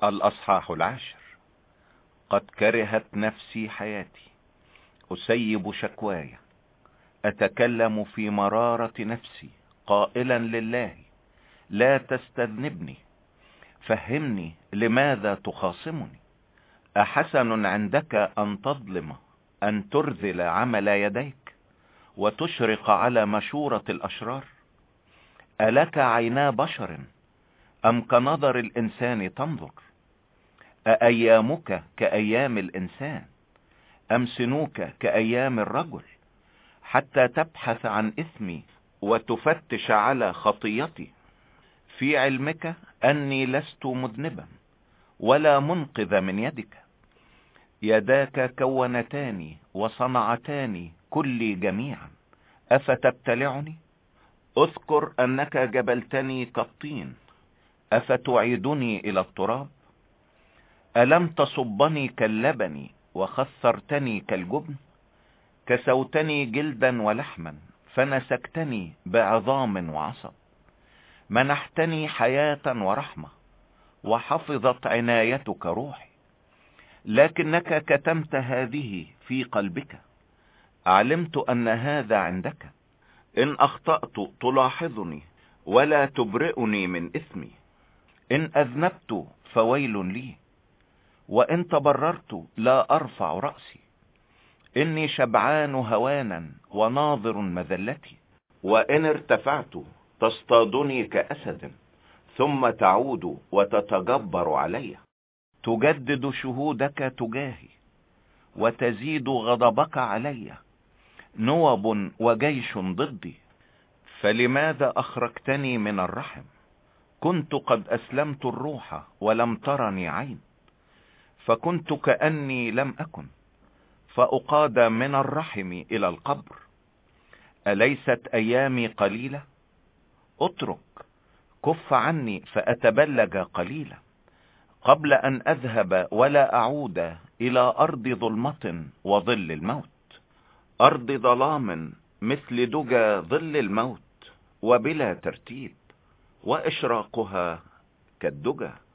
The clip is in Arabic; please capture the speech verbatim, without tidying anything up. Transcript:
الأصحاح العاشر. قد كرهت نفسي حياتي، أسيب شكواي، أتكلم في مرارة نفسي قائلا لله: لا تستذنبني، فهمني لماذا تخاصمني. أحسن عندك أن تظلم، أن ترذل عمل يديك، وتشرق على مشورة الأشرار؟ ألك عينا بشر، أم كنظر الإنسان تنظر؟ أأيامك كأيام الإنسان، أم سنوك كأيام الرجل؟ حتى تبحث عن إثمي وتفتش على خطيتي، في علمك أني لست مذنبا ولا منقذ من يدك. يداك كونتاني وصنعتاني كلي جميعا، أفتبتلعني؟ اذكر أنك جبلتني كالطين، أفتعيدني إلى التراب؟ ألم تصبني كاللبن وخثرتني كالجبن؟ كسوتني جلدا ولحما، فنسكتني بعظام وعصب. منحتني حياة ورحمة، وحفظت عنايتك روحي، لكنك كتمت هذه في قلبك. علمت أن هذا عندك. إن أخطأت تلاحظني، ولا تبرئني من إثمي. إن أذنبت فويل لي، وإن تبررت لا أرفع رأسي. إني شبعان هوانا وناظر مذلتي، وإن ارتفعت تصطادني كأسد، ثم تعود وتتجبر علي. تجدد شهودك تجاهي، وتزيد غضبك علي. نوب وجيش ضدي، فلماذا أخرجتني من الرحم؟ كنت قد أسلمت الروح ولم ترني عين، فكنت كأني لم أكن، فأقاد من الرحم إلى القبر. أليست أيامي قليلة؟ اترك، كف عني فأتبلج قليلا، قبل أن أذهب ولا أعود إلى أرض ظلمة وظل الموت، أرض ظلام مثل دجى ظل الموت، وبلا ترتيب، وإشراقها كالدجى.